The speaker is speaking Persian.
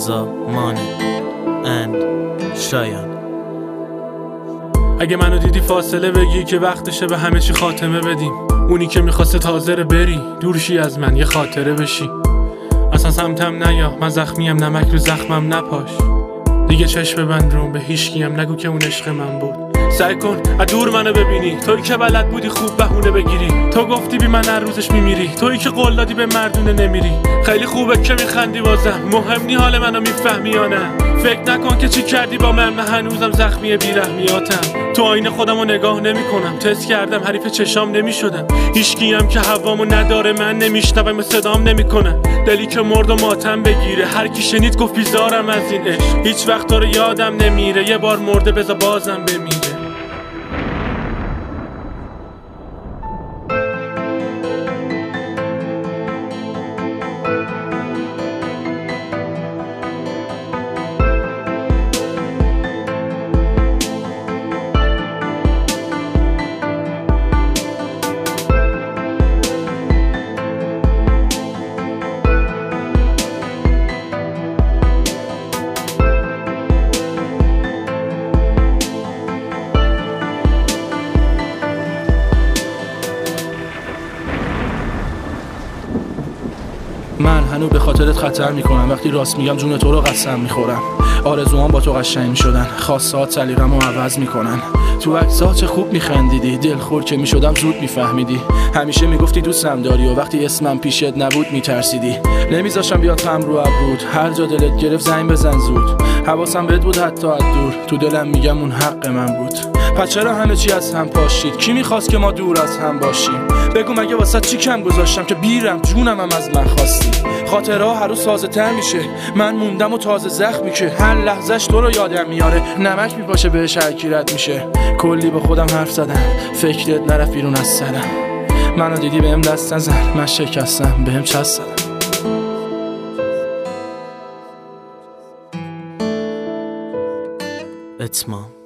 رضا مانی اند شایان. اگه منو دیدی فاصله بگی که وقتشه به همه چی خاتمه بدیم. اونی که میخواسته تازه بری دورشی از من یه خاطره بشی. اصلا سمتم نیا، من زخمیم، نمک رو زخمم نپاش. دیگه چشم ببند روم، به هیچکیم نگو که اون عشق من بود. سعی کن از دور منو ببینی، تویی که بلد بودی خوب بهونه بگیری. تو گفتی بی من هر روزش میمیری، تویی که قول دادی به مردونه نمیری. خیلی خوبه که میخندی بازم، مهم نی حال منو میفهمی یا نه. فکر نکن که چی کردی با من هنوزم زخمی بیرحمیاتم. تو آینه خودمو نگاه نمیکنم، تست کردم حریف چشام نمیشدم. هیچکیم که هوامو نداره، من نمیشنوم و صدام نمیکنه. دلی که مرد و ماتم بگیره، هر کی شنید گفت بیزارم از این عشق. هیچ وقت تو رو یادم نمیره، یه بار مرده بذار بازم بمیره. من هنوز به خاطرت خطر میکنم، وقتی راست میگم جون تو رو قسم میخورم. آرزوام با تو قشنگ میشدن، خواستات سلیقه‌مو عوض میکنن. تو عکس‌ها چه خوب میخندیدی، دلخور که میشدم زود میفهمیدی. همیشه میگفتی دوستم داری و وقتی اسمم پیشت نبود میترسیدی. نمیذاشم بیاد خم رو ابرود، هر جا دلت گرفت زنگ بزن زود. حواسم بهت بود حتی از دور، تو دلم میگم اون حق من بود. پس چرا همه چی از هم پاشید؟ کی میخواست که ما دور از هم باشیم؟ بگو مگه واسه چی کم گذاشتم که بیرم جونم هم از من خواستی؟ خاطرها هر روز تازه تر میشه، من موندم و تازه زخمی که هر لحظهش تو رو یادم میاره. نمک میپاشه بهش هر کی رد میشه. کلی با خودم حرف زدم، فکرت نرفت بیرون از سرم. منو دیدی بهم دست نزن، من شکستم بهم چسب زدم. اتمام.